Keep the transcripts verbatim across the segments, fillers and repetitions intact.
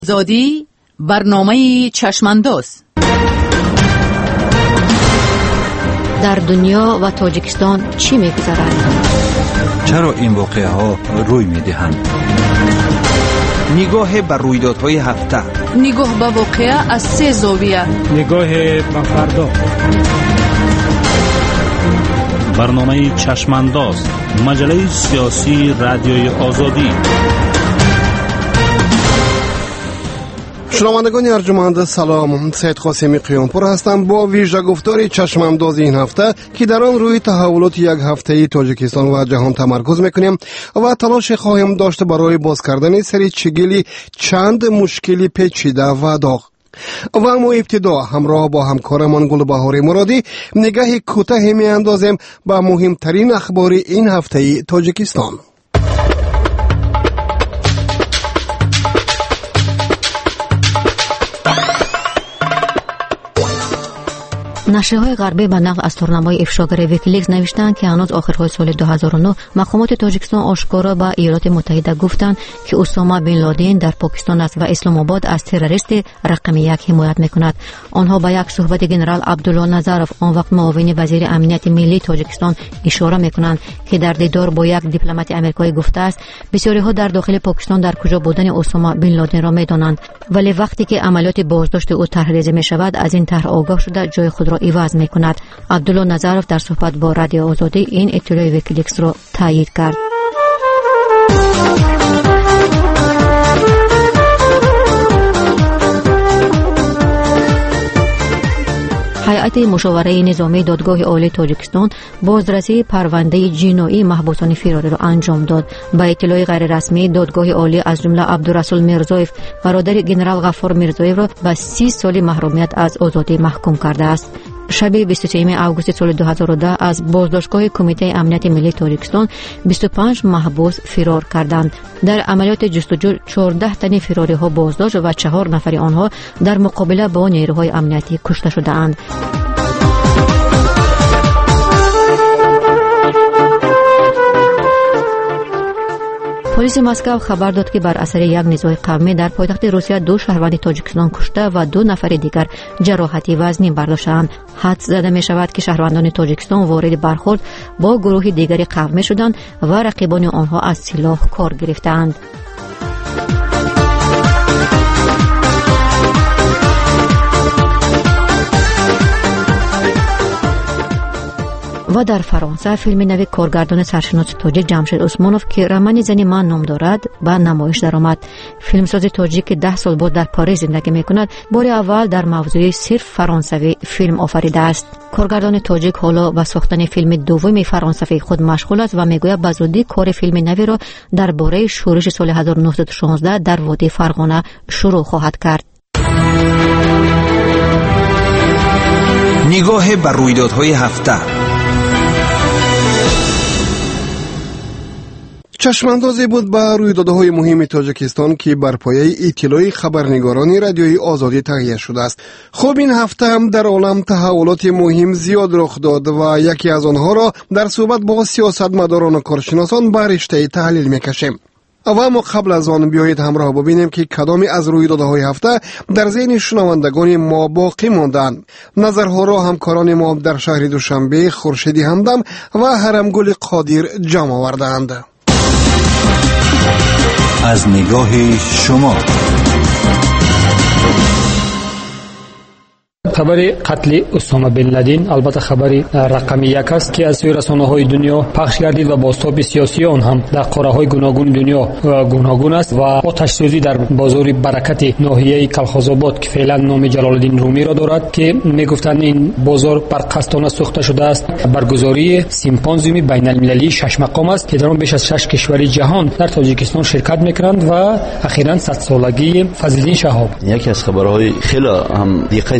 زادی برنامه چشمانداز. در دنیا و تاجیکستان چی می‌گذرد؟ چرا این واقعه ها روی می‌دهند؟ نگاه بر رویدادهای هفته، نگاه به واقعه از سه زاویه، نگاه به فردا. برنامه چشمانداز، مجله سیاسی رادیوی آزادی. شنوندگان ارجمند سلام، سید قاسمی قیامپور هستم با ویژه گفتار چشمانداز این هفته که در آن روی تحولات یک هفته تاجیکستان و جهان تمرکز میکنیم و تلاش خواهیم داشت برای باز کردن سری چگلی چند مشکلی پیچیده و داغ. و اما ابتدا همراه با همکارمان گلبهار مرادی نگاه کوتاهی میاندازیم به مهمترین اخبار این هفته تاجیکستان. نشریه‌های غربی به نقل از تورنمای افشاگر ویکیلیکس نوشتند که هنوز آخرهای سال دو هزار و نه مقامات تاجیکستان آشکارا به ایالات متحده گفتند که اسامه بن لادن در پاکستان است و اسلام آباد از تروریست رقم یک حمایت میکند. آنها به یک صحبت جنرال عبدالله نظروف، آن وقت معاون وزیر امنیت ملی تاجیکستان، اشاره میکنند که در دیدار با یک دیپلمات آمریکایی گفته است بسیاری ها در داخل پاکستان در کجا بودن اسامه بن لادن را میدانند، ولی وقتی که عملیات بازداشت او طرح‌ریزی میشود از این طرح آگاه شده جای خود را عوض میکند. عبدالله نظروف در صحبت با رادیو آزادی این اطلاع ویکیلیکس را تایید کرد. هیئت مشاوره نظامی دادگاه عالی تاجیکستان بازرسی پرونده جنایی محبوسان فراری را انجام داد. با اطلاع غیر رسمی دادگاه عالی از جمله عبدالرسول میرزایف برادر جنرال غفار میرزایف را به سی سال محرومیت از آزادی محکوم کرده است. شب بیست و سوم آگوست سال دو هزار و ده از بازداشتگاه کمیته امنیت ملی تاجیکستان بیست و پنج محبوس فرار کردند. در عملیات جستجو چهارده تن فراری ها بازداشت و چهار نفر آنها در مقابله با نیروهای امنیتی کشته شده‌اند. پلیس مسکو خبر داد که بر اثر یک نزاع قومی در پایتخت روسیه دو شهروند تاجیکستان کشته و دو نفر دیگر جراحتی وزنی برداشتند. حدس زده می شود که شهروندان تاجیکستان وارد برخورد با گروه دیگری قومی شدند و رقیبان آنها از سلاح کار گرفتند. و در فرانسه فیلم نو کارگردان سرشناس تاجیک جمشید عثمانوف که رمن زنی من نام دارد به نمایش درآمد. فیلمساز تاجیک که ده سال بعد در پاریس زندگی میکند بار اول در موضوع صرف فرانسوی فیلم آفریده است. کارگردان تاجیک حالا به ساختن فیلم دوم فرانسوی خود مشغول است و میگوید به زودی کار فیلم نوی را درباره شورش سال هزار و نهصد و شانزده در وادی فرغانه شروع خواهد کرد. نگاه بر رویدادهای هفته. چشماندازی بود به رویدادهای مهم تاجیکستان که بر پایه اطلاع خبرنگاران رادیوی آزادی تهیه شده است. خب این هفته هم در عالم تحولات مهم زیاد رخ داد و یکی از آنها را در صحبت با سیاستمداران و کارشناسان به رشته تحلیل میکشیم. و اما قبل از آن بیایید همراه ببینیم که کدامی از رویدادهای هفته در ذهن شنوندگان ما باقی ماندند. نظرها را همکاران ما در شهر دوشنبه خورشیدی همدم و هرمگل قادر جمع آوردند. از نگاه شما خبر قتل اسامه بن لادن البته خبری رقمی یک است که از سوی رسانه‌های دنیا پخش گردید و بازتاب سیاسی آن هم در قاره‌های گوناگون دنیا گوناگون است و آتش سوزی در بازار برکت ناحیه کلخازآباد که فعلا نام جلال الدین رومی را دارد که میگفتند این بازار برقصدانه سوخته شده است. برگزاری سیمپوزیوم بین المللی شش مقام است که در آن بیش از شش کشور جهان در تاجیکستان شرکت می‌کنند و اخیراً صد سالگی فضل‌الدین شهاب. یکی از خبرهای خیلی هم دقیق هم رسانه‌های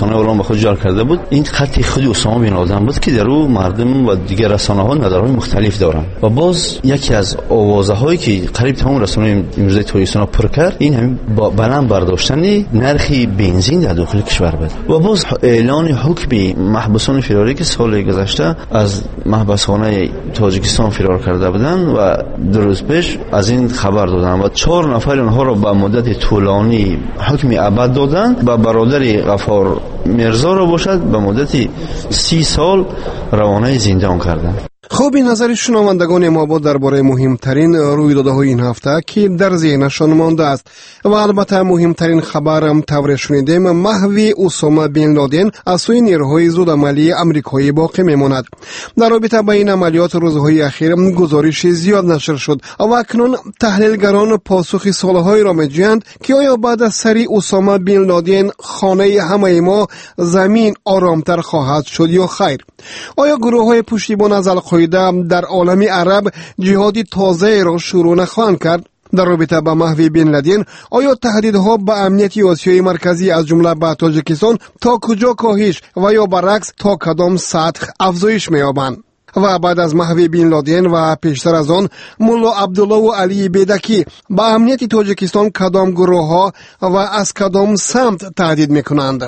رسانه اعلام به خود جار کرده بود. این خط خود اسامه بن لادن بود که در او مردم و دیگر رسانه‌ها نظرهای مختلف دارند. و باز یکی از آوازه‌هایی که قریب تمام رسانه‌های امروزی تاجیکستان پر کرد این همین بلند برداشتن نرخ بنزین در داخل کشور بود. و باز اعلان حکم محبوسان فراری که سال گذشته از محبسخانه تاجیکستان فرار کرده بودند و دو روز پیش از این خبر دادند و چهار نفر اونها را به مدت طولانی حکم ابد دادند و برادر غفار میرزا را باشد به مدت سی سال روانه زندان کردند. خب این نظر شنوندگان ما بود درباره مهمترین رویدادهای این هفته که در ذهنشان مانده است و البته مهمترین خبرم طور شنیدیم محو اسامه بن لادن از سوی نیروهای زودعملی آمریکایی باقی میماند. در رابطه با این عملیات روزهای اخیر گزارش زیاد نشر شد و اکنون تحلیلگران پاسخ سوالهایی را میجویند که آیا بعد از سری اسامه بن لادن خانه همه ما زمین آرامتر خواهد شد یا خیر؟ آیا گروه‌های پشتیبان از القاعده در عالم عرب جهادی تازه را شروع نخواهند کرد؟ در رابطه با محو بن لادن آیا تهدیدها به امنیت آسیای مرکزی از جمله به تاجیکستان تا کجا کاهش و یا برعکس تا کدام سطح افزایش می‌یابند؟ و بعد از محو بن لادن و پیشتر از آن ملا عبدالله و علی بیدکی به امنیت تاجیکستان کدام گروه‌ها و از کدام سمت تهدید می‌کنند؟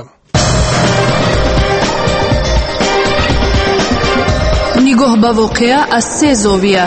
نگاه به واقعه از سه زاویه.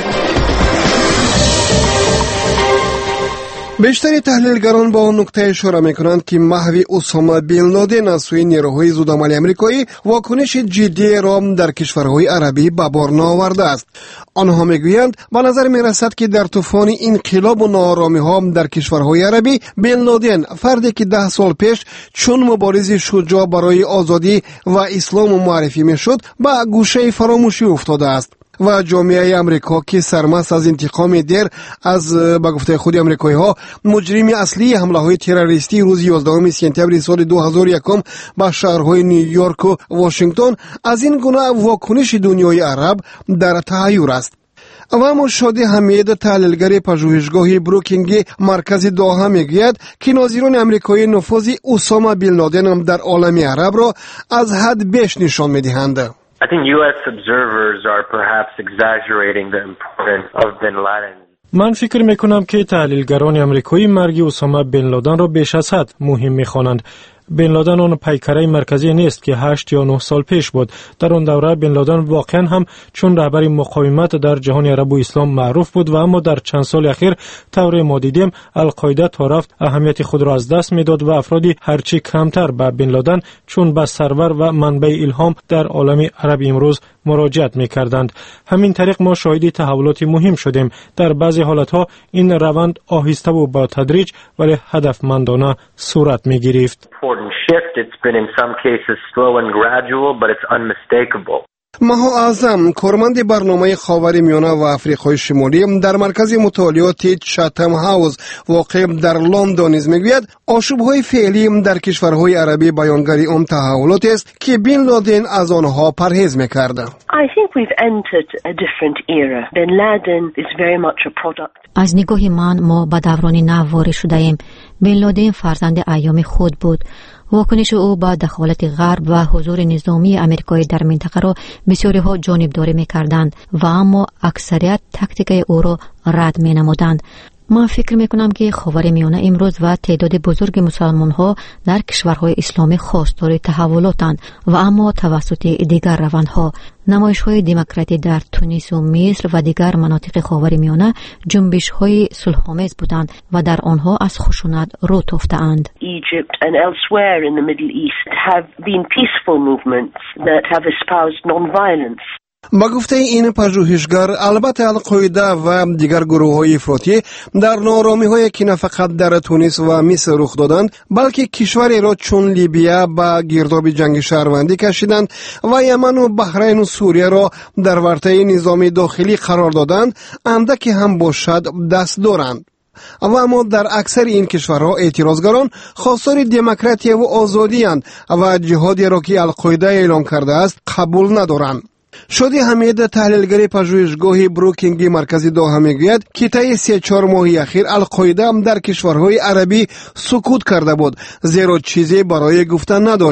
بیشتر تحلیلگران با آن نکته اشاره میکنند که محو اسامه بن لادن از سوی نیروهای زودعملی آمریکایی واکنش جدی را در کشورهای عربی به بار نآورده است. آنها میگویند به نظر میرسد که در طوفان انقلاب و ناآرامی ها در کشورهای عربی بن لادن فردی که ده سال پیش چون مبارز شجاع برای آزادی و اسلام معرفی میشد به گوشه فراموشی افتاده است و جامعه امریکا که سرمست از انتقام دیر از به گفته خود امریکایی ها مجرم اصلی حمله های تروریستی روز یازدهم سپتامبر سال دو هزار و یک به شهرهای نیویورک و واشنگتن از این گونه واکنش دنیای عرب در تحیر است. و اما شادی حمید تحلیلگر پژوهشگاه بروکینگ مرکز دوحه میگوید که ناظران امریکایی نفوذ اسامه بن لادن در عالم عرب را از حد بیش نشان میدهند. I think U S observers are perhaps exaggerating the importance of bin Laden. من فکر میکنم که تحلیلگران امریکایی مرگ اسامه بن لادن را بیش از حد مهم میخوانند. بن لادن آن پیکره مرکزی نیست که هشت یا نه سال پیش بود. در آن دوره بن لادن واقعا هم چون رهبر مقاومت در جهان عرب و اسلام معروف بود و اما در چند سال اخیر طور ما دیدیم القاعده تا رفت اهمیت خود را از دست میداد و افرادی هرچی کمتر به بن لادن چون به سرور و منبع الهام در عالم عرب امروز مراجعت میکردند. همین طریق ما شاهد تحولات مهم شدیم. در بعضی حالتها این روند آهسته و با تدریج ولی هدفمندانه صورت میگرفت. Shift. It's been in some cases slow and gradual, but it's unmistakable. مها اعظم کارمند برنامه خاورمیانه و آفریقای شمالی در مرکز مطالعات چاتم هاوس واقع در لندن نیز میگوید آشوب‌های فعلی در کشورهای عربی بیانگر آن تحولاتی است که بن لادن از آنها پرهیز میکرد. I think we've entered a different era. Bin Laden is very much a product. از نگاه من ما به دوران نو وارد شده ایم. بن لادن فرزند ایام خود بود. واکنش او با دخالت غرب و حضور نظامی آمریکایی در منطقه را بسیاری ها جانبداری می‌کردند و اما اکثریت تاکتیک او را رد می‌نمودند. من فکر میکنم که خاورمیانه امروز و تعداد بزرگ مسلمان ها در کشورهای اسلامی خواستار تحولاتند و اما توسط دیگر روندها نمایش های دموکراتی در تونس و مصر و دیگر مناطق خاورمیانه جنبش های صلح‌آمیز بودند و در آنها از خشونت رو تافته‌اند. Egypt and elsewhere in the Middle East have been peaceful movements that have espoused non-violence. با گفته این پژوهشگر البته القاعده و دیگر گروه‌های افراطی در ناآرامی‌هایی که نه فقط در تونس و مصر رخ دادند بلکه کشوری را چون لیبیا به گرداب جنگ شهروندی کشیدند و یمن و بحرین و سوریه را در ورطه نظام داخلی قرار دادند اندکی هم باشد دست دارند. و اما در اکثر این کشورها اعتراضگران خواستار دموکراسی و آزادی اند و جهادی را که القاعده اعلام کرده است قبول ندارند. شادی حمید تحلیلگر پژوهشگاه بروکینگ مرکز دوحه میگوید که طی سه چهار ماه اخیر القاعده در کشورهای عربی سکوت کرده بود زیرا چیزی برای گفتن نداشت.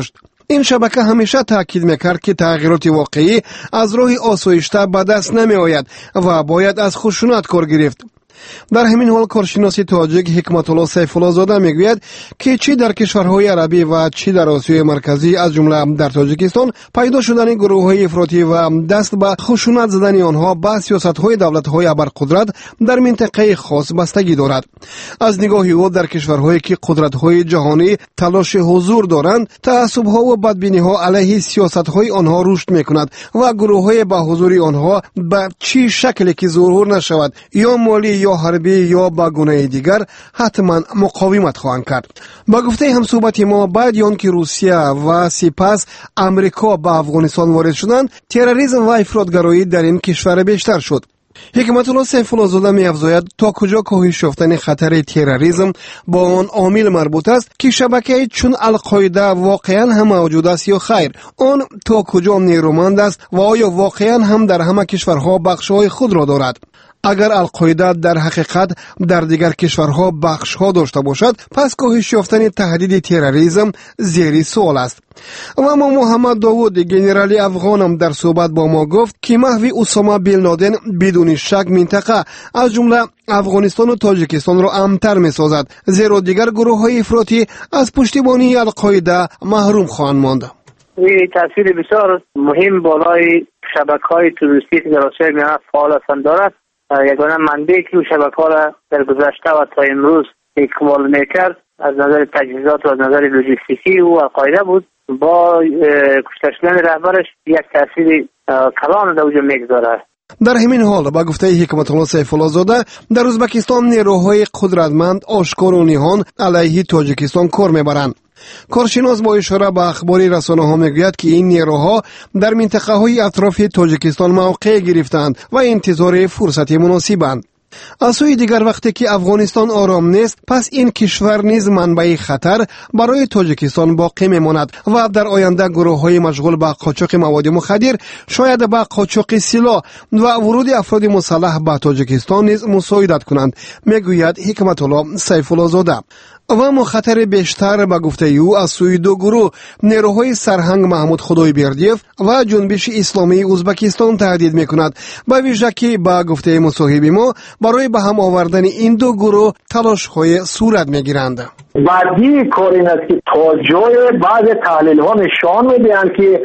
این شبکه همیشه تاکید میکرد که تغییرات واقعی از راه آسایشته به دست نمی آید و باید از خشونت کار گرفت. در همین حال کارشناس تاجیک حکمت الله سیف الله زاده میگوید که چی در کشورهای عربی و چی در آسیای مرکزی از جمله در تاجیکستان پیدا شدن گروه‌های افراطی و دست به خشونت زدن آنها به سیاست‌های دولت‌های ابرقدرت در منطقه خاص بستگی دارد. از نگاه او در کشورهایی که قدرت‌های جهانی تلاش حضور دارند، تعصب‌ها و بدبینی‌ها علیه سیاست‌های آنها رشد می‌کند و گروه‌های با حضور آنها به چی شکلی که ظهور نشود یا مالی یا حربی یا با گونه دیگر حتما مقاومت خواهند کرد. با گفته همصحبت ما بعد آن که روسیه و سپس امریکا به افغانستان وارد شدند، تروریسم و افراطگرایی در این کشور بیشتر شد. حکمت الله سیف الله زاده می افزاید تا کجا کاهش یافتن خطر تروریسم با آن عامل مربوط است که شبکه چون القاعده واقعا هم موجود است یا خیر، آن تا کجا نیرومند است و آیا واقعا هم در همه کشورها بخش‌های خود را دارد. اگر القاعده در حقیقت در دیگر کشورها بخش‌ها داشته باشد، پس کاهش یافتن تهدید تروریسم زیر سوال است. و ما محمد داوود گنرالی افغانم در صحبت با ما گفت که محو اسامه بن لادن بدون شک منطقه از جمله افغانستان و تاجیکستان را امن‌تر می‌سازد، زیرا دیگر گروه‌های افراطی از پشتیبانی القاعده محروم خواهند ماند. این تاثیر بسیار مهم بالای شبکه‌های تروریستی که در آسیای میانه فعال هستند دارد. یگانه منبعی که شبکه‌ها را در گذشته و تا امروز اکمال میکرد از نظر تجهیزات و از نظر لوجستیکی او القاعده بود. با کشته شدن رهبرش یک تاثیر کلان در وجود میگذارد. در همین حال با گفته حکمت الله سیف الله زاده، در ازبکستان نیروهای قدرتمند آشکار و نهان علیه تاجیکستان کار میبرند. کارشناس با اشاره به اخباری رسانه‌ها میگوید که این نیروها در منطقه‌های اطراف تاجیکستان موقع گرفتند و انتظار فرصت مناسبند. از سوی دیگر وقتی که افغانستان آرام نیست، پس این کشور نیز منبع خطر برای تاجیکستان باقی میماند و در آینده گروه‌های مشغول به قاچاق مواد مخدر، شاید به قاچاق سلاح و ورود افراد مسلح به تاجیکستان نیز مساعدت کنند، میگوید حکمت الله سیف الله زاده. و مخاطر بیشتر به گفته او از سوی دو گروه نیروهای سرهنگ محمود خدای بردیف و جنبش اسلامی ازبکستان تهدید میکند، به ویژه که به گفته مصاحب ما برای به هم آوردن این دو گروه تلاش های صورت میگیرند. بعدی کار این است که تا جای بعض تحلیل ها نشان میدهند که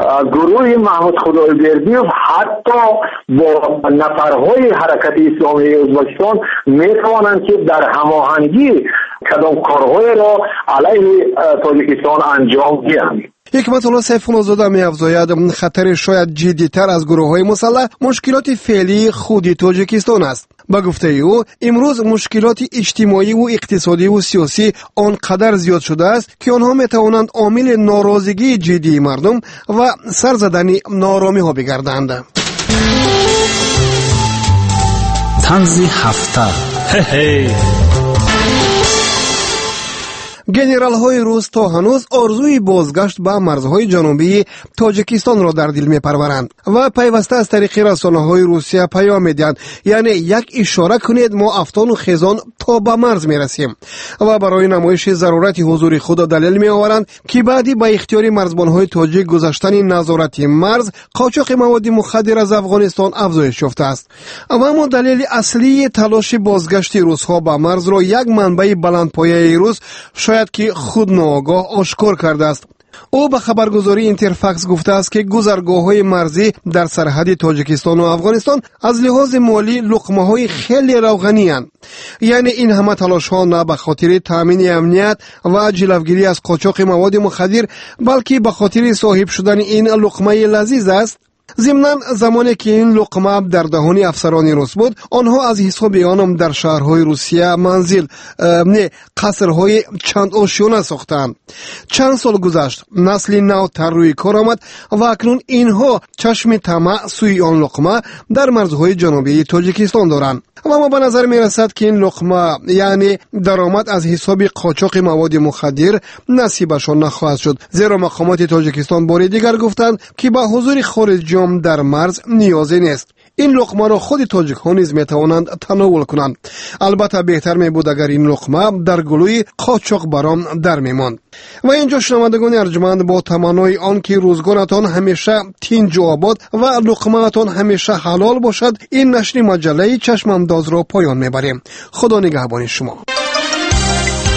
گروه محمود خدای بردیف حتی با نفرهای حرکت اسلامی ازبکستان میتوانند که در هماهنگی کدام کارهای را علیه تاجیکستان انجام دهند. حکمت الله سیف الله زاده می افزاید خطر شاید جدی‌تر از گروه‌های مسلح مشکلات فعلی خود تاجیکستان است. با گفته او امروز مشکلات اجتماعی و اقتصادی و سیاسی آنقدر زیاد شده است که آنها می توانند عامل ناراضگی جدی مردم و سر زدن نارامی ها بگردند. طنز هفته. گنرال های روس تا هنوز آرزوی بازگشت به مرزهای جنوبی تاجیکستان را در دل می پرورند و پیوسته از طریق رسانه های روسیه پیام می دهند، یعنی یک اشاره کنید ما افغان و خیزان تا به مرز می رسیم، و برای نمایش ضرورت حضور خود دلیل می آورند که بعدی به اختیار مرزبان های تاجیک گذاشتن نظارت مرز قاچاق مواد مخدر از افغانستان افزایش یافته است. و اما دلیل اصلی تلاش بازگشت روس ها به مرز را یک منبع بلندپایه روس شاید که خود ناآگاه آشکار کرده است. او به خبرگزاری اینترفکس گفته است که گذرگاه‌های مرزی در سرحد تاجیکستان و افغانستان از لحاظ مالی لقمه‌های خیلی روغنی اند. یعنی این همه تلاش‌ها نه به خاطر تامین امنیت و جلوگیری از قاچاق مواد مخدر، بلکه به خاطر صاحب شدن این لقمه لذیذ است. ضمناً زمانی که این لقمه در دهان افسران روس بود، آنها از حساب آنم در شهرهای روسیه منزل نه قصرهای چند آشیانه ساختند. چند سال گذشت، نسل نو تر روی کار آمد و اکنون اینها چشم طمع سوی آن لقمه در مرزهای جنوبی تاجیکستان دارند. و ما به نظر می رسد که این لقمه یعنی درآمد از حساب قاچاق مواد مخدر نصیبشان نخواهد شد، زیرا مقامات تاجیکستان بار دیگر گفتند که با حضور خارجیان در مرز نیازی نیست. این لقمه را خود تاجیک ها نیز می توانند تناول کنند. البته بهتر می بود اگر این لقمه در گلوی قاچاق بران در می ماند. و اینجا شنوندگان ارجمند با تمنای آن که روزگارتان همیشه تینج و آباد و لقمه‌تان همیشه حلال باشد، این نشر مجله چشم انداز را پایان میبریم. خدا نگهبان شما.